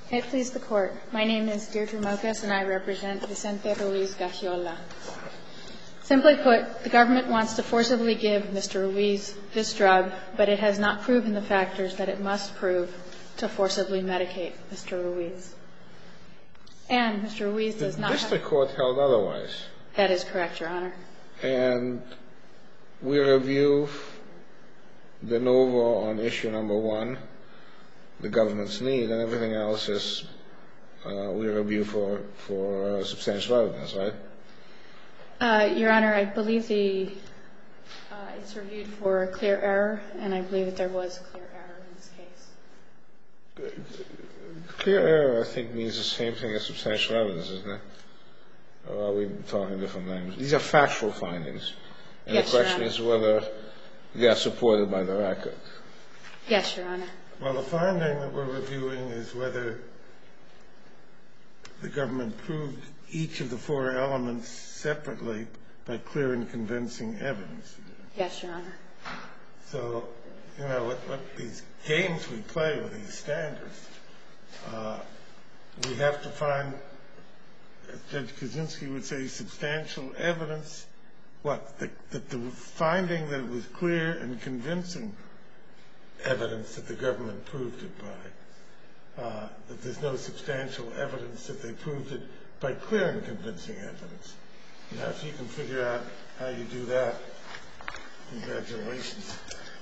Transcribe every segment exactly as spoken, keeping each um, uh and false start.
It please the Court. My name is Deirdre Mocas, and I represent Vicente Ruiz-Gagiola. Simply put, the government wants to forcibly give Mister Ruiz this drug, but it has not proven the factors that it must prove to forcibly medicate Mister Ruiz. And Mister Ruiz does not have... The district court held otherwise. That is correct, Your Honor. And we review de novo on issue number one, the government's need, and everything else is uh, we review for, for uh, substantial evidence, right? Uh, Your Honor, I believe the uh, it's reviewed for clear error, and I believe that there was clear error in this case. Clear error, I think, means the same thing as substantial evidence, isn't it? Or are we talking different languages? These are factual findings. And yes, the question Your is whether they are supported by the record. Yes, Your Honor. Well, the finding that we're reviewing is whether the government proved each of the four elements separately by clear and convincing evidence. Yes, Your Honor. So, you know, what, what these games we play with these standards, uh, we have to find, as Judge Kaczynski would say, substantial evidence, what, that, that the finding that it was clear and convincing evidence that the government proved it by, uh, that there's no substantial evidence that they proved it by clear and convincing evidence. Now, if you can figure out how you do that, congratulations.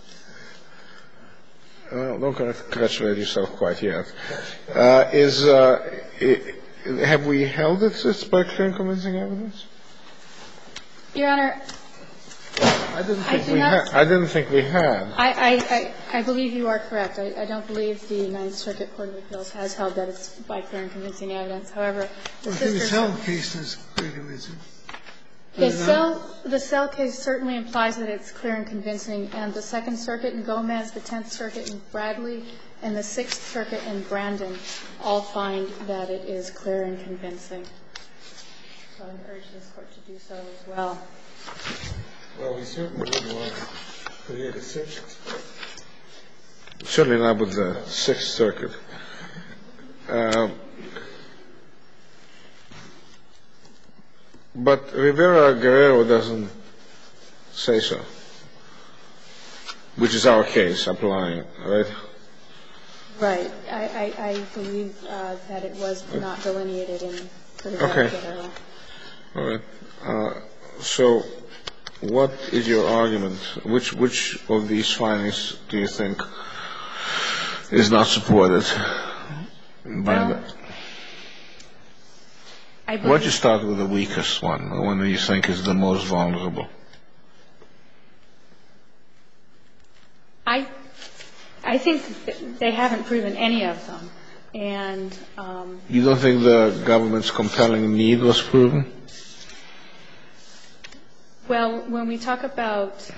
Well, don't congratulate yourself quite yet. Uh, is uh, it, have we held it as by clear and convincing evidence? Your Honor, I didn't think I we not, had. I didn't think we had. I, I, I, I believe you are correct. I, I don't believe the Ninth Circuit Court of Appeals has held that it's by clear and convincing evidence. However, the well, I think the Cell case is clear and convincing. The Cell, the Cell case certainly implies that it's clear and convincing, and the Second Circuit in Gomez, the Tenth Circuit in Bradley, and the Sixth Circuit in Brandon all find that it is clear and convincing. So I would urge this Court to do so as well. Well, we certainly wouldn't want to create a sixth. Certainly not with the Sixth Circuit. Uh, but Rivera-Guerrero doesn't say so, which is our case applying, right? Right. I, I, I believe uh, that it was not delineated in Rivera-Guerrero. Okay. All right. Uh, so what is your argument? Which which of these findings do you think is not supported by well, the... I Why don't you start with the weakest one, the one that you think is the most vulnerable? I I think they haven't proven any of them. And um, you don't think the government's compelling need was proven? Well, when we talk about...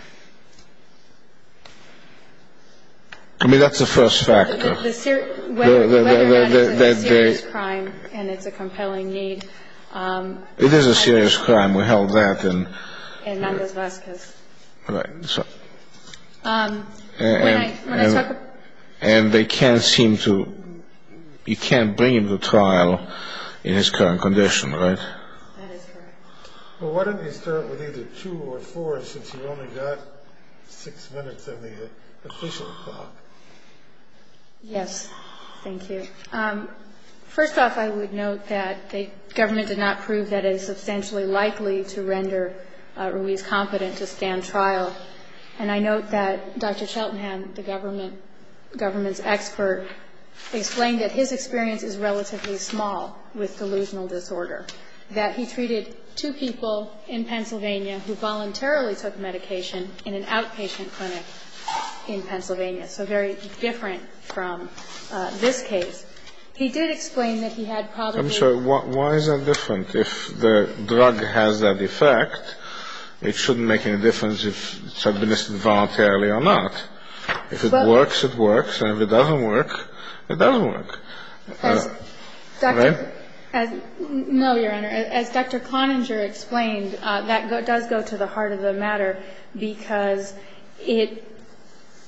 I mean, that's the first factor. The, the, the ser- whether, the, the, whether or not the, it's the, a serious the, crime and it's a compelling need. Um, it is a serious crime. We held that in... In Mendez-Vasquez. Right. So, um, and, when I, when and, I talk about... And they can't seem to... You can't bring him to trial in his current condition, right? That is correct. Well, why don't you start with either two or four, since you only got six minutes on the official clock? Yes. Thank you. Um, first off, I would note that the government did not prove that it is substantially likely to render uh, Ruiz competent to stand trial. And I note that Doctor Cheltenham, the government government's expert, explained that his experience is relatively small with delusional disorder, that he treated two people in Pennsylvania who voluntarily took medication in an outpatient clinic in Pennsylvania, so very different from uh, this case. He did explain that he had probably... I'm sorry, why, why is that different? If the drug has that effect, it shouldn't make any difference if it's administered voluntarily or not. If it well, works, it works, and if it doesn't work, it doesn't work. As uh, Doctor Right? As, no, Your Honor. As Doctor Cloninger explained, uh, that go, does go to the heart of the matter because it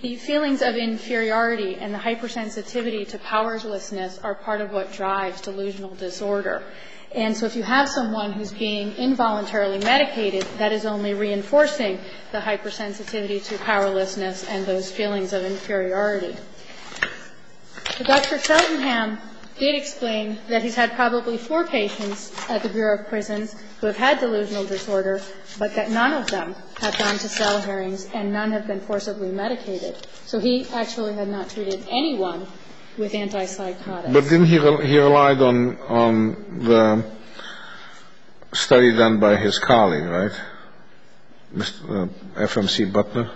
The feelings of inferiority and the hypersensitivity to powerlessness are part of what drives delusional disorder. And so if you have someone who's being involuntarily medicated, that is only reinforcing the hypersensitivity to powerlessness and those feelings of inferiority. So Doctor Cheltenham did explain that he's had probably four patients at the Bureau of Prisons who have had delusional disorder, but that none of them have gone to cell hearings and none have been forcibly medicated. So he actually had not treated anyone with antipsychotics. But didn't he, he relied on, on the study done by his colleague, right? Mister Uh, F M C Butler?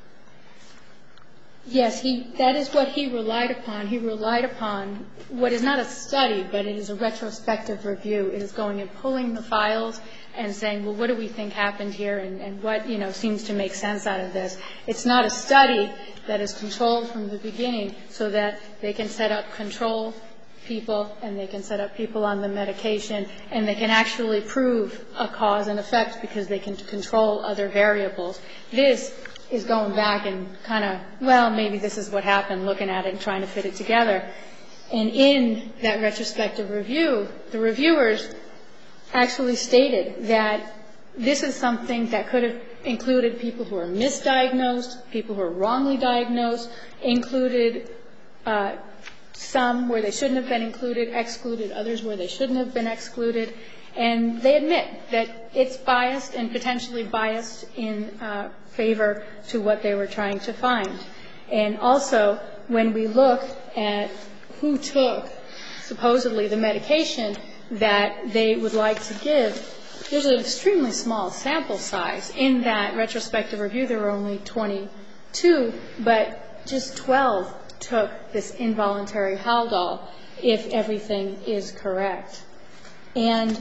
Yes, he, that is what he relied upon. He relied upon what is not a study, but it is a retrospective review. It is going and pulling the files and saying, well, what do we think happened here and, and what, you know, seems to make sense out of this. It's not a study that is controlled from the beginning so that they can set up control people and they can set up people on the medication and they can actually prove a cause and effect because they can control other variables. This is going back and kind of, well, maybe this is what happened, looking at it and trying to fit it together. And in that retrospective review, the reviewers actually stated that this is something that could have included people who are misdiagnosed, people who are wrongly diagnosed, included uh, some where they shouldn't have been included, excluded others where they shouldn't have been excluded. And they admit that it's biased and potentially biased in uh, favor to what they were trying to find. And also, when we look at who took supposedly the medication that they would like to give, there's an extremely small sample size. In that retrospective review, there were only twenty-two, but just twelve took this involuntary Haldol, if everything is correct. And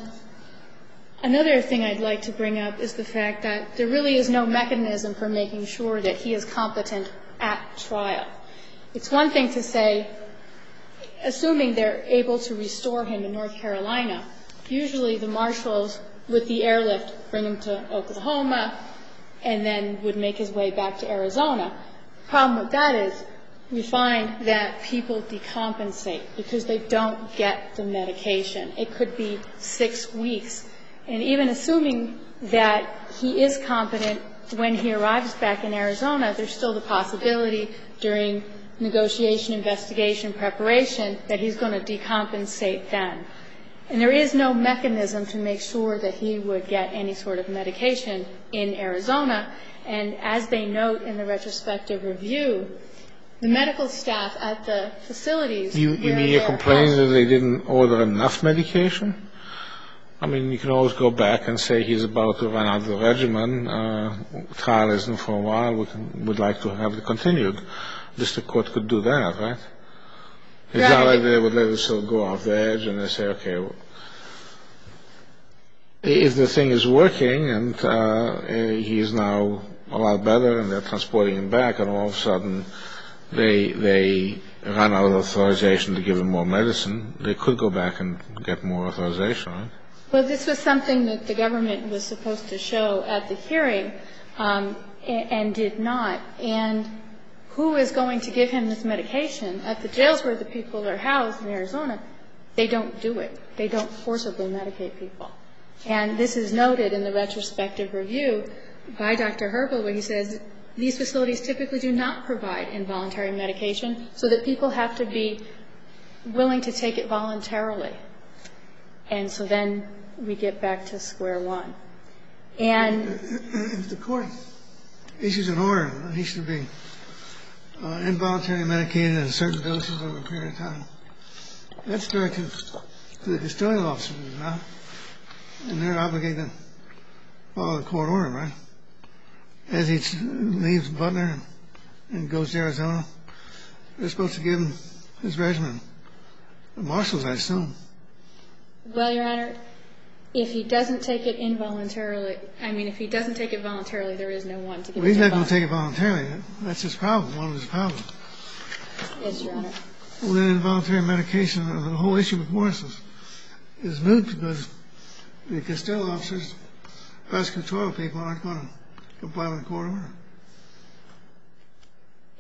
another thing I'd like to bring up is the fact that there really is no mechanism for making sure that he is competent at trial. It's one thing to say, assuming they're able to restore him in North Carolina, usually the marshals with the airlift bring him to Oklahoma and then would make his way back to Arizona. The problem with that is we find that people decompensate because they don't get the medication. It could be six weeks. And even assuming that he is competent when he arrives back in Arizona, there's still the possibility during negotiation, investigation, preparation that he's going to decompensate then. And there is no mechanism to make sure that he would get any sort of medication in Arizona. And as they note in the retrospective review, the medical staff at the facilities... You, you mean you're complaining that they didn't order enough medication? I mean, you can always go back and say he's about to run out of the regimen. Uh, trial isn't for a while. We can, would like to have it continued. District court could do that, right? It's right. Not like they would let it sort of go off the edge and they say, okay, well, if the thing is working and uh, he is now a lot better and they're transporting him back and all of a sudden they they run out of authorization to give him more medicine, they could go back and get more authorization, right? Well, this was something that the government was supposed to show at the hearing um, and, and did not. And who is going to give him this medication? At the jails where the people are housed in Arizona, they don't do it. They don't forcibly medicate people. And this is noted in the retrospective review by Doctor Herbal, where he says these facilities typically do not provide involuntary medication, so that people have to be willing to take it voluntarily. And so then we get back to square one. And if the court issues an order, he should be uh, involuntarily medicated at a certain dosage over a period of time. That's directed to the custodial officers, not, and they're obligated to follow the court order, right? As he leaves Butler and goes to Arizona, they're supposed to give him his regimen. The marshals, I assume. Well, Your Honor, if he doesn't take it involuntarily, I mean, if he doesn't take it voluntarily, there is no one to give well, it. He's not going to take it voluntarily. That's his problem, one of his problems. Yes, Your Honor. Well, then involuntary medication, the whole issue before us is, is moot because the custodial officers, prosecutorial people aren't going to comply with the court order.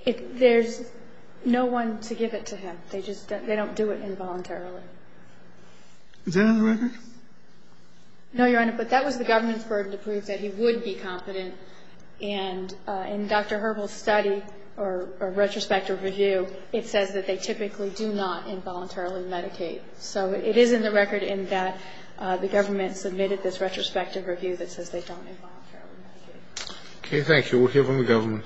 It, there's no one to give it to him. They just they don't do it involuntarily. Is that on the record? No, Your Honor, but that was the government's burden to prove that he would be competent. And uh, in Doctor Herbal's study or, or retrospective review, it says that they typically do not involuntarily medicate. So it is in the record in that uh, the government submitted this retrospective review that says they don't involuntarily medicate. Okay, thank you. We'll hear from the government.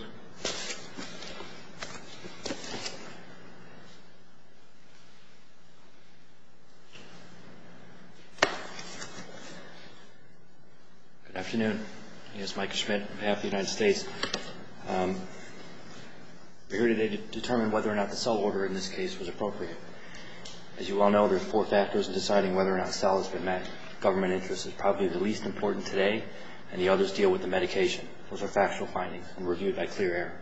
Good afternoon. My name is Mike Schmidt on behalf of the United States. Um, we're here today to determine whether or not the cell order in this case was appropriate. As you well know, there's four factors in deciding whether or not cell has been met. Government interest is probably the least important today, and the others deal with the medication. Those are factual findings and reviewed by clear error.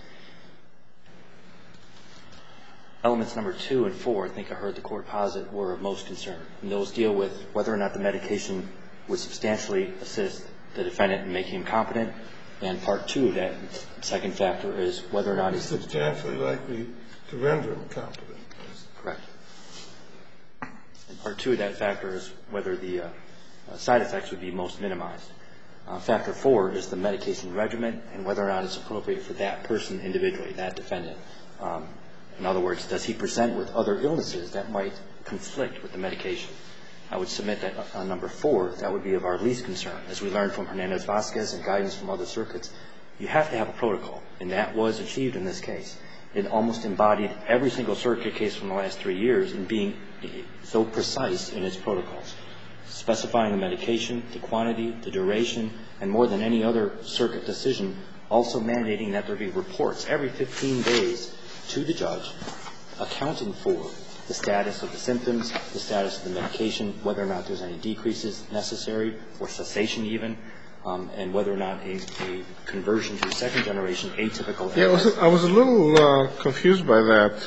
Elements number two and four, I think I heard the court posit, were of most concern. And those deal with whether or not the medication would substantially assist the defendant in making him competent. And part two of that second factor is whether or not he's substantially likely to render him competent. Correct. And part two of that factor is whether the uh, uh, side effects would be most minimized. Uh, factor four is the medication regimen and whether or not it's appropriate for that person individually, that defendant. Um, in other words, does he present with other illnesses that might conflict with the medication? I would submit that on number four, that would be of our least concern. As we learned from Hernandez-Vasquez and guidance from other circuits, you have to have a protocol, and that was achieved in this case. It almost embodied every single circuit case from the last three years in being so precise in its protocols, specifying the medication, the quantity, the duration, and more than any other circuit decision, also mandating that there be reports every fifteen days to the judge accounting for the status of the symptoms, the status of the medication, whether or not there's any decreases necessary, or cessation even, um, and whether or not a, a conversion to second generation atypical. Yeah, I was, I was a little uh, confused by that.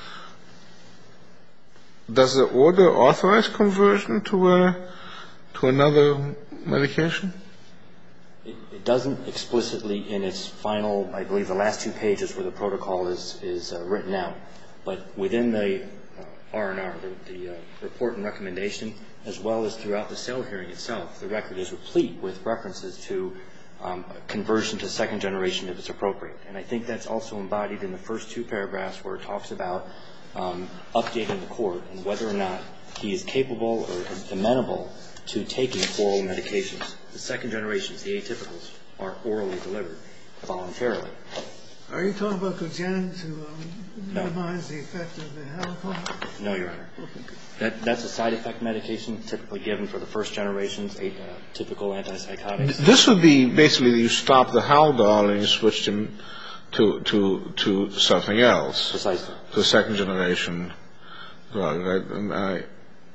Does the order authorize conversion to a, to another medication? It, it doesn't explicitly in its final, I believe the last two pages where the protocol is, is uh, written out, but within the R and R, the, the uh, report and recommendation, as well as throughout the cell hearing itself, the record is replete with references to um, conversion to second generation if it's appropriate. And I think that's also embodied in the first two paragraphs where it talks about um, updating the court and whether or not he is capable or amenable to taking oral medications. The second generations, the atypicals, are orally delivered voluntarily. Are you talking about Cogen to um, No. minimize the effect of the Haldol? No, Your Honor. That, that's a side effect medication typically given for the first generations, a, uh, typical antipsychotics. This would be basically you stop the Haldol and you switch him to to to something else. Precisely. To a second generation drug, right? And I,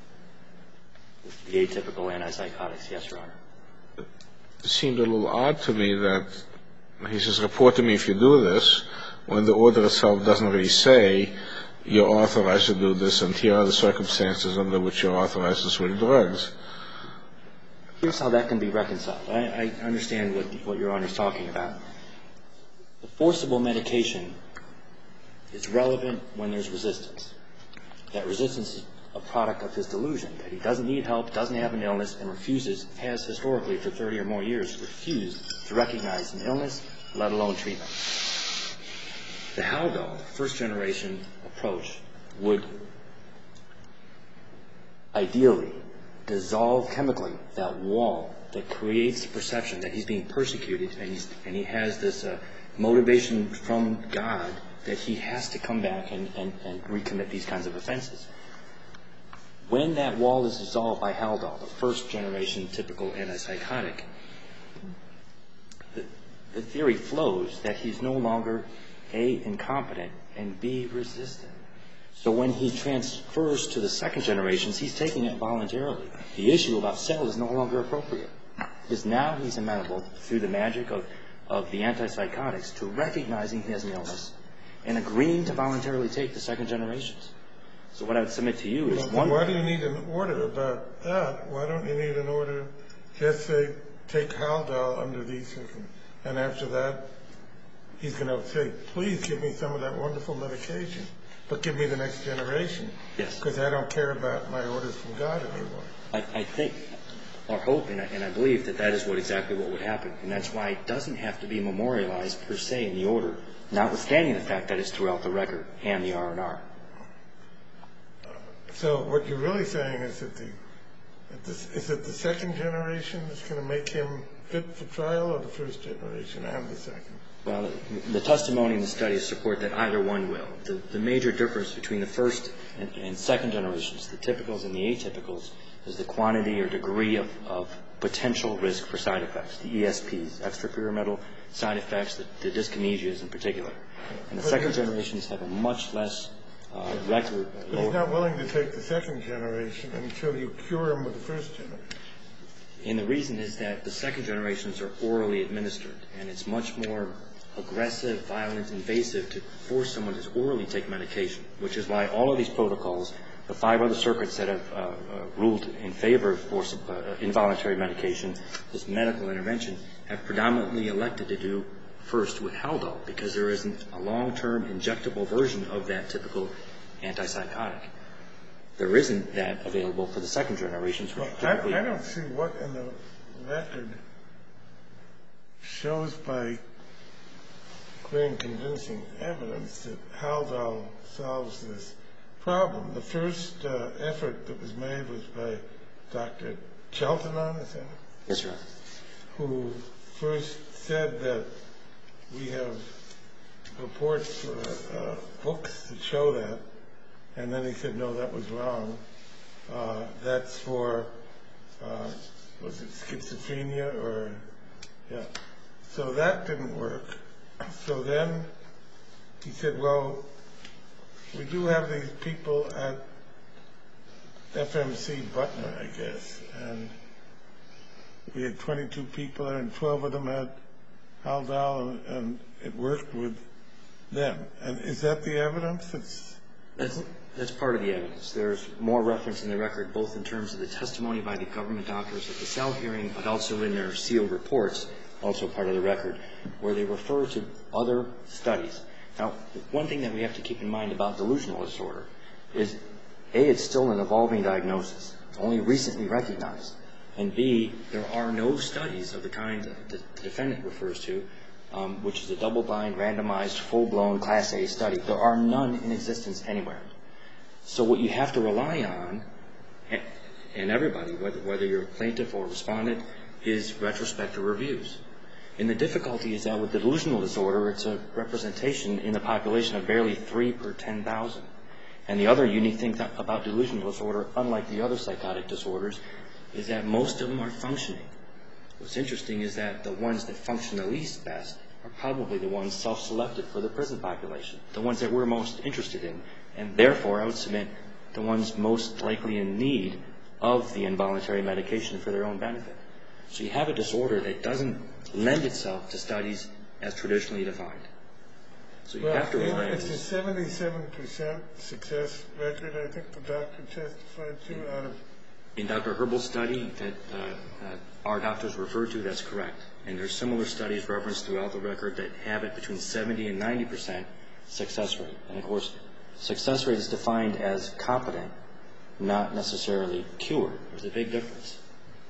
the atypical antipsychotics, yes, Your Honor. it seemed a little odd to me that he says, report to me if you do this, when the order itself doesn't really say you're authorized to do this and here are the circumstances under which you're authorized to switch drugs. Here's how that can be reconciled. I, I understand what, what Your Honor is talking about. The forcible medication is relevant when there's resistance. That resistance is a product of his delusion, that he doesn't need help, doesn't have an illness, and refuses, has historically for thirty or more years, refused to recognize an illness, let alone treatment. The Haldol, first generation approach, would ideally dissolve chemically that wall that creates the perception that he's being persecuted and, he's, and he has this uh, motivation from God that he has to come back and, and, and recommit these kinds of offenses. When that wall is dissolved by Haldol, the first generation typical antipsychotic, the, the theory flows that he's no longer A, incompetent, and B, resistant. So when he transfers to the second generations, he's taking it voluntarily. The issue about cell is no longer appropriate, because now he's amenable, through the magic of, of the antipsychotics, to recognizing he has an illness and agreeing to voluntarily take the second generations. So what I would submit to you is well, one... Why do you need an order about that? Why don't you need an order, just say, take Haldol under these circumstances, and after that, he's going to say, please give me some of that wonderful medication, but give me the next generation. Yes. Because I don't care about my orders from God anymore. I, I think, or hope, and I, and I believe that that is what exactly what would happen. And that's why it doesn't have to be memorialized per se in the order, notwithstanding the fact that it's throughout the record and the R and R. So what you're really saying is that the, that this, is it the second generation that's going to make him fit for trial, or the first generation and the second? Well, the testimony and the studies support that either one will. The, the major difference between the first and, and second generations, the typicals and the atypicals, is the quantity or degree of, of potential risk for side effects, the E S Ps, extrapyramidal side effects, the, the dyskinesias in particular. And the But second generations have a much less uh, record. But he's not willing to take the second generation until you cure him with the first generation. And the reason is that the second generations are orally administered, and it's much more aggressive, violent, invasive to force someone to orally take medication, which is why all of these protocols, the five other circuits that have uh, uh, ruled in favor of force, uh, involuntary medication, this medical intervention, have predominantly elected to do first with Haldol, because there isn't a long-term injectable version of that typical antipsychotic. There isn't that available for the second generations. Well, I, I don't see what in the record shows by clear and convincing evidence that Haldol solves this problem. The first uh, effort that was made was by Doctor Cheltenham, is that it? Yes, sir. Who first said that we have reports or uh, books that show that, and then he said, no, that was wrong. Uh, that's for, uh, was it schizophrenia or, yeah. So that didn't work. So then he said, well, we do have these people at F M C Butner, I guess, and we had twenty-two people there, and twelve of them had Haldol, and, and it worked with them. And is that the evidence? That's, That's, that's part of the evidence. There's more reference in the record, both in terms of the testimony by the government doctors at the cell hearing, but also in their sealed reports, also part of the record, where they refer to other studies. Now, one thing that we have to keep in mind about delusional disorder is, A, it's still an evolving diagnosis, only recently recognized, and B, there are no studies of the kind that the defendant refers to, um, which is a double-blind, randomized, full-blown Class A study. There are none in existence anywhere. So what you have to rely on, and everybody, whether, whether you're a plaintiff or a respondent, is retrospective reviews. And the difficulty is that with delusional disorder, it's a representation in the population of barely three per ten thousand. And the other unique thing that, about delusional disorder, unlike the other psychotic disorders, is that most of them are functioning. What's interesting is that the ones that function the least best are probably the ones self-selected for the prison population, the ones that we're most interested in, and therefore I would submit the ones most likely in need of the involuntary medication for their own benefit. So you have a disorder that doesn't lend itself to studies as traditionally defined. So you well, have to rely on it's a this. seventy-seven percent success record, I think the doctor testified to, out of... In Doctor Herbal's study that uh, uh, our doctors refer to, that's correct. And there's similar studies referenced throughout the record that have it between seventy and ninety percent success rate. And of course, success rate is defined as competent, not necessarily cured. There's a big difference.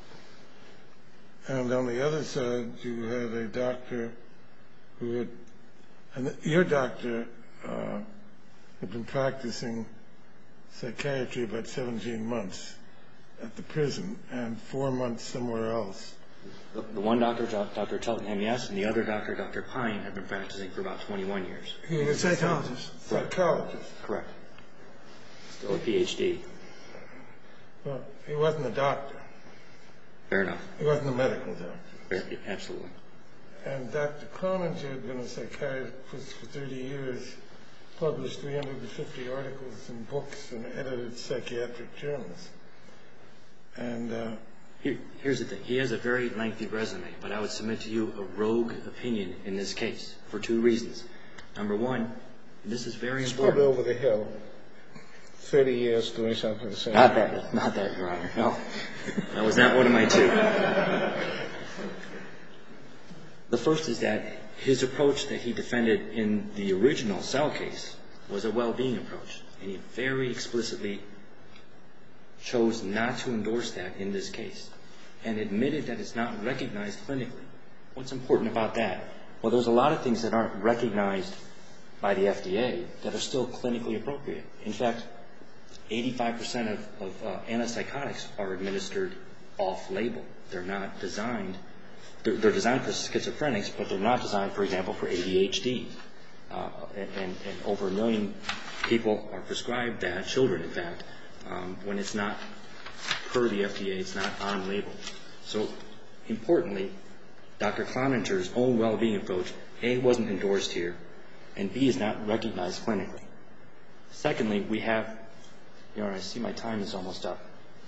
And on the other side, you had a doctor who had, and your doctor uh, had been practicing psychiatry about seventeen months at the prison and four months somewhere else. The, the one doctor, Doctor Cheltenham, yes, and the other doctor, Doctor Pine, had been practicing for about twenty-one years. He was a psychologist. Psychologist. Correct. Still a P H D. Well, he wasn't a doctor. Fair enough. He wasn't a medical doctor. Fair, absolutely. And Doctor Croninger had been a psychiatrist for thirty years, published three hundred fifty articles and books, and edited psychiatric journals. And uh, Here, here's the thing. He has a very lengthy resume, but I would submit to you a rogue opinion in this case for two reasons. Number one, and this is very It's important. probably over the hill. thirty years doing something the same. Not that, not that, Your Honor. No, that was not one of my two. The first is that his approach that he defended in the original cell case was a well-being approach, and he very explicitly chose not to endorse that in this case and admitted that it's not recognized clinically. What's important about that? Well, there's a lot of things that aren't recognized by the F D A that are still clinically appropriate. In fact, eighty-five percent of, of uh, antipsychotics are administered off-label. They're not designed, they're, they're designed for schizophrenics, but they're not designed, for example, for A D H D. Uh, and, and, and over a million people are prescribed that, children in fact, um, when it's not per the F D A, it's not on label. So importantly, Doctor Cloninger's own well-being approach, A, wasn't endorsed here, and B, is not recognized clinically. Secondly, we have, you know, I see my time is almost up.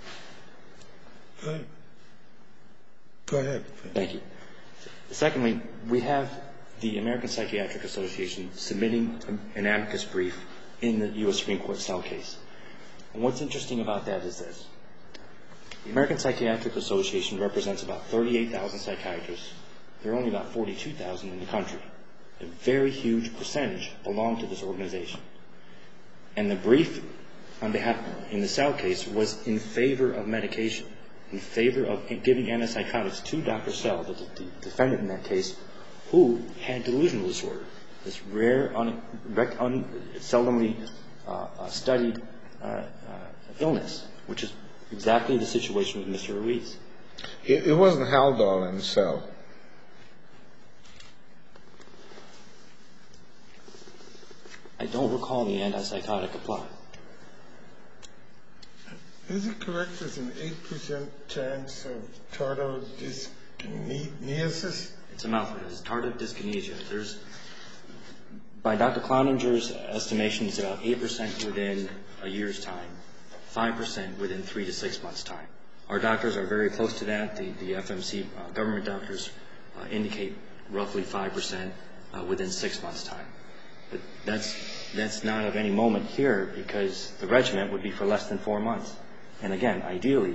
Good. Go ahead. Thank you. Secondly, we have the American Psychiatric Association submitting an amicus brief in the U S Supreme Court cell case. And what's interesting about that is this. The American Psychiatric Association represents about thirty-eight thousand psychiatrists. There are only about forty-two thousand in the country. A very huge percentage belong to this organization. And the brief on behalf in the cell case was in favor of medication, in favor of giving antipsychotics to Doctor Sell, the, the defendant in that case, who had delusional disorder, this rare, un, un, seldomly uh, uh, studied uh, uh, illness, which is exactly the situation with Mister Ruiz. It, it wasn't Haldol in Cell. I don't recall the antipsychotic apply. Is it correct there's an eight percent chance of tardive dyskinesis? It's a mouthful. It's tardive dyskinesia. There's, by Doctor Cloninger's estimation, it's about eight percent within a year's time, five percent within three to six months' time. Our doctors are very close to that. The, the F M C uh, government doctors uh, indicate roughly five percent uh, within six months' time. But that's, that's not of any moment here, because the regimen would be for less than four months. And again, ideally,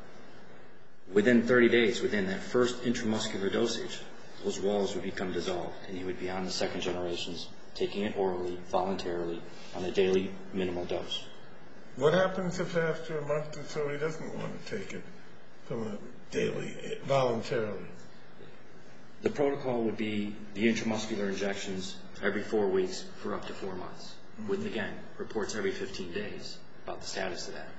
within thirty days, within that first intramuscular dosage, those walls would become dissolved, and he would be on the second generations, taking it orally, voluntarily, on a daily minimal dose. What happens if after a month or so he doesn't want to take it from a daily, voluntarily? The protocol would be the intramuscular injections every four weeks for up to four months, mm-hmm. with, again, reports every fifteen days about the status of that.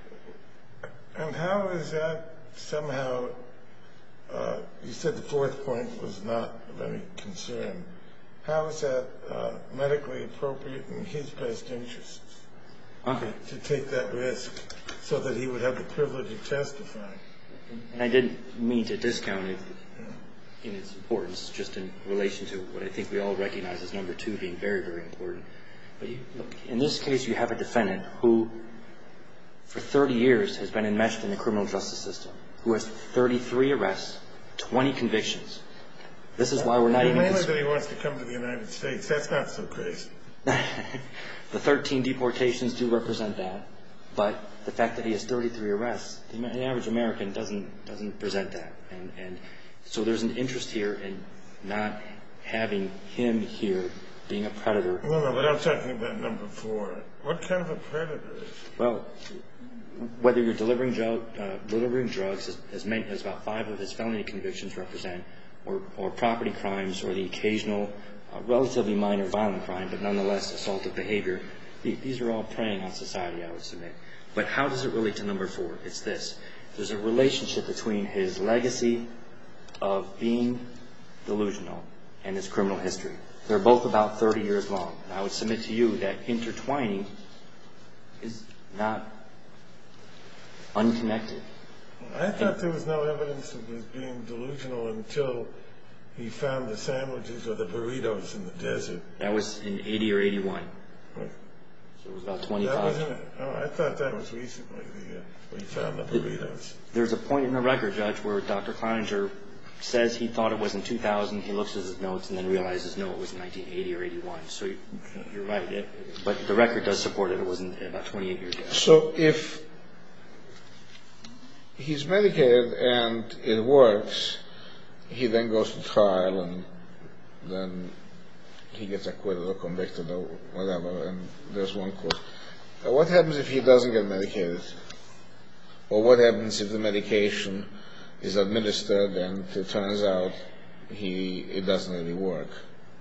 And how is that somehow, uh, you said the fourth point was not of any concern. How is that uh, medically appropriate in his best interests uh, to, to take that risk so that he would have the privilege of testifying? And I didn't mean to discount it in its importance, just in relation to what I think we all recognize as number two being very, very important. But you, look, in this case, you have a defendant who, for thirty years, has been enmeshed in the criminal justice system, who has thirty-three arrests, twenty convictions. This is why we're not even... Mainly that he wants to come to the United States. That's not so crazy. The thirteen deportations do represent that, but the fact that he has thirty-three arrests, the average American doesn't doesn't present that. And, and so there's an interest here in not having him here being a predator. No, no, but I'm talking about number four. What kind of a predator is he? Well, whether you're delivering, drug, uh, delivering drugs, as, as, many, as about five of his felony convictions represent, or, or property crimes, or the occasional uh, relatively minor violent crime, but nonetheless assaultive behavior, these are all preying on society, I would submit. But how does it relate to number four? It's this. There's a relationship between his legacy of being delusional and his criminal history. They're both about thirty years long. And I would submit to you that intertwining is not unconnected. I thought and there was no evidence of his being delusional until he found the sandwiches or the burritos in the desert. That was in eighty or eighty-one. Right. So it was about twenty-five. That wasn't it? Oh, I thought that was recently, the, uh, when he found the burritos. There's a point in the record, Judge, where Doctor Cloninger says he thought it was in two thousand. He looks at his notes and then realizes, no, it was in nineteen eighty or eighty-one. So you're right. It, but the record does support it. It was in about twenty-eight years ago. So if he's medicated and it works, he then goes to trial and then he gets acquitted or convicted or whatever, and there's one court. Uh, what happens if he doesn't get medicated? Or what happens if the medication is administered and it turns out he it doesn't really work?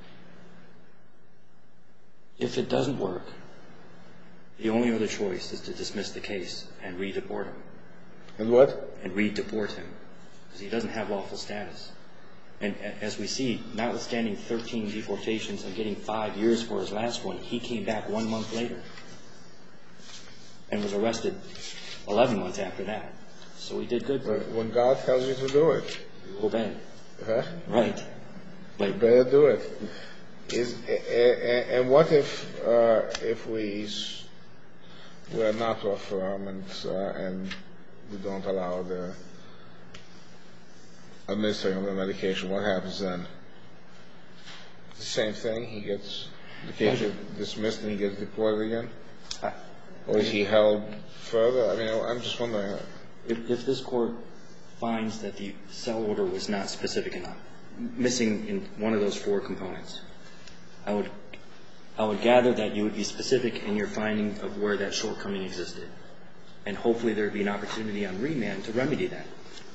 If it doesn't work, the only other choice is to dismiss the case and re-deport him. And what? And re-deport him, because he doesn't have lawful status. And as we see, notwithstanding thirteen deportations and getting five years for his last one, he came back one month later and was arrested eleven months after that. So he did good for it. When God tells you to do it. You obey. Huh? Right. But you better do it. Is, and what if uh, if we were not to affirm and, uh, and we don't allow the administering of the medication? What happens then? The same thing? He gets the case dismissed and he gets deported again? Or is he held further? I mean, I'm just wondering. If, if this court finds that the cell order was not specific enough, missing in one of those four components, I would, I would gather that you would be specific in your finding of where that shortcoming existed. And hopefully there would be an opportunity on remand to remedy that.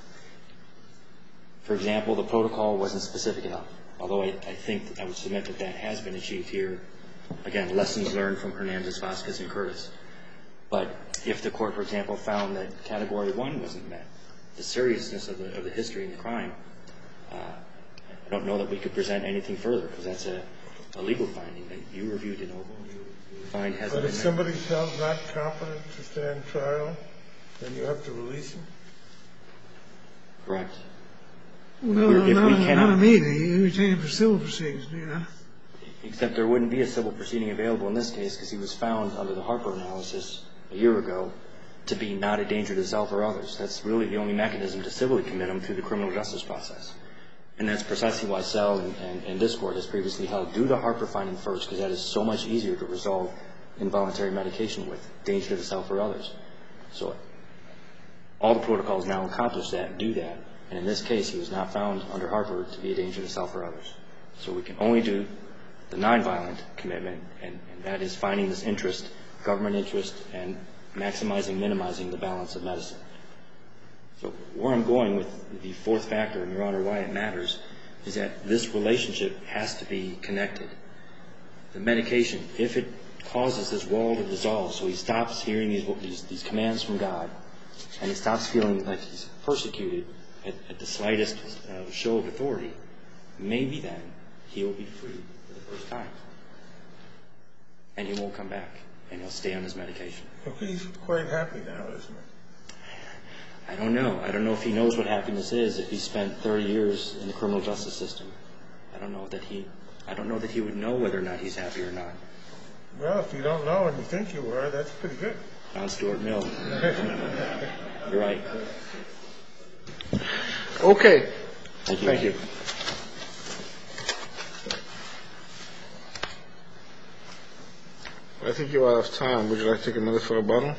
For example, the protocol wasn't specific enough, although I, I think I would submit that that has been achieved here. Again, lessons learned from Hernandez, Vasquez, and Curtis. But if the court, for example, found that Category one wasn't met, the seriousness of the, of the history and the crime, uh, I don't know that we could present anything further, because that's a, a legal finding that you reviewed in Oval and you find hasn't But been if met. somebody's found not competent to stand trial, then you have to release him? Correct. No, If we no, not, cannot- not immediately. You retain him for civil proceedings, do you know? Except there wouldn't be a civil proceeding available in this case because he was found under the Harper analysis a year ago to be not a danger to self or others. That's really the only mechanism to civilly commit him through the criminal justice process. And that's precisely why Sell and, and, and this court has previously held, do the Harper finding first, because that is so much easier to resolve involuntary medication with, danger to self or others. So all the protocols now accomplish that and do that. And in this case, he was not found under Harper to be a danger to self or others. So we can only do the nonviolent commitment, and, and that is finding this interest, government interest, and maximizing, minimizing the balance of medicine. So where I'm going with the fourth factor, and Your Honor, why it matters, is that this relationship has to be connected. The medication, if it causes this wall to dissolve, so he stops hearing these, these, these commands from God, and he stops feeling like he's persecuted at, at the slightest uh, show of authority, maybe then he will be free for the first time. And he won't come back, and he'll stay on his medication. Well, he's quite happy now, isn't he? I don't know. I don't know if he knows what happiness is if he spent thirty years in the criminal justice system. I don't know that he, I don't know that he would know whether or not he's happy or not. Well, if you don't know and you think you were, that's pretty good. John Stuart Mill. You're right. Okay. Thank you. Thank you. I think you're out of time. Would you like to take a minute for a bottle?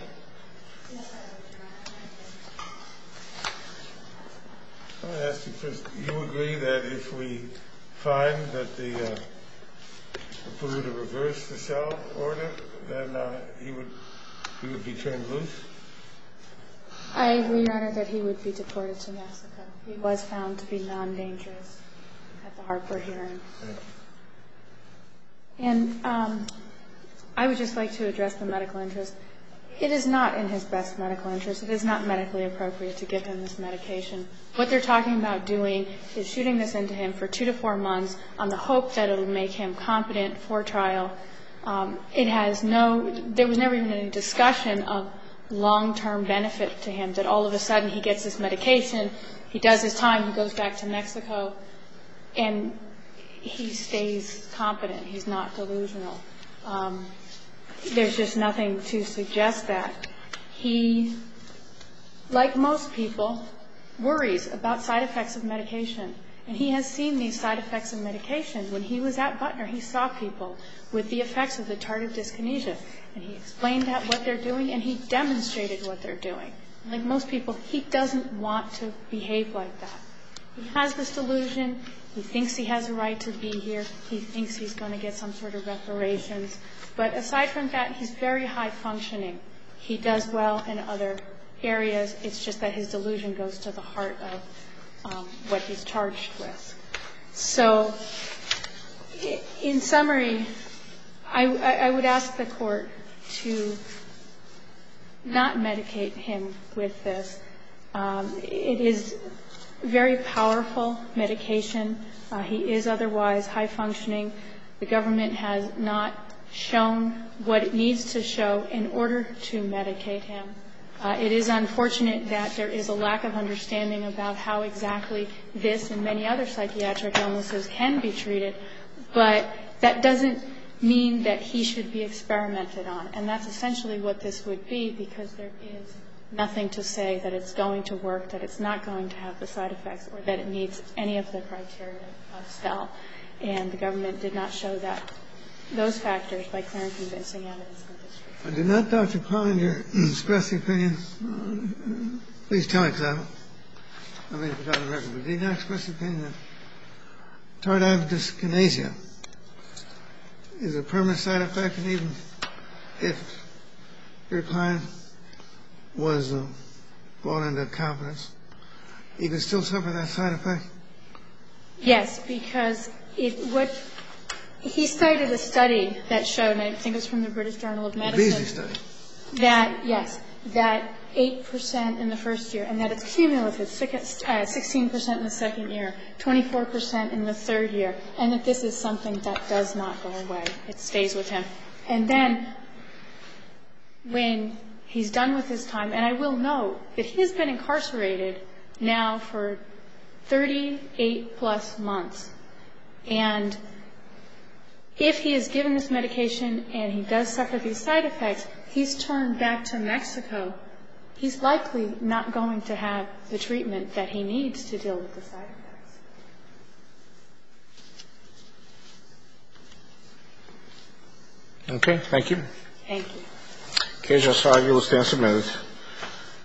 I want to ask you first, you agree that if we find that the, uh, if we were to reverse the Sell order, then uh, he would he would be turned loose? I agree, Your Honor, that he would be deported to Mexico. He was found to be non-dangerous at the Harper hearing. Yeah. And um, I would just like to address the medical interest. It is not in his best medical interest. It is not medically appropriate to give him this medication. What they're talking about doing is shooting this into him for two to four months on the hope that it will make him competent for trial. Um, it has no, there was never even any discussion of long-term benefit to him, that all of a sudden he gets this medication, he does his time, he goes back to Mexico, and he stays competent. He's not delusional. Um, there's just nothing to suggest that. He, like most people, worries about side effects of medication. And he has seen these side effects of medication. When he was at Butner, he saw people with the effects of the tardive dyskinesia. And he explained that what they're doing, and he demonstrated what they're doing. Like most people, he doesn't want to behave like that. He has this delusion. He thinks he has a right to be here. He thinks he's going to get some sort of reparations. But aside from that, he's very high functioning. He does well in other areas. It's just that his delusion goes to the heart of um, what he's charged with. So in summary, I, I would ask the court to not medicate him with this. Um, it is very powerful medication. Uh, he is otherwise high functioning. The government has not shown what it needs to show in order to medicate him. Uh, it is unfortunate that there is a lack of understanding about how exactly this and many other psychiatric illnesses can be treated, but that doesn't mean that he should be experimented on. And that's essentially what this would be, because there is nothing to say that it's going to work, that it's not going to have the side effects, or that it meets any of the criteria of S T E L. And the government did not show that those factors by clear and convincing evidence in this case. Did not Doctor Cloninger express the opinion? Uh, please tell me, because I, I may have forgotten the record, but did he not express the opinion that tardive dyskinesia is a permanent side effect, and even if your client was uh, brought into competence, he could still suffer that side effect? Yes, because it what he cited a study that showed, and I think it was from the British Journal of Medicine, Beasley study. That yes, that eight percent in the first year, and that it's cumulative, sixteen percent in the second year, twenty-four percent in the third year, and that this is something that does not go away. It stays with him. And then when he's done with his time, and I will note that he has been incarcerated now for thirty-eight plus months, and if he is given this medication and he does suffer these side effects, he's turned back to Mexico. He's likely not going to have the treatment that he needs to deal with the side effects. Okay, thank you. Thank you. Case just argued will stand submitted.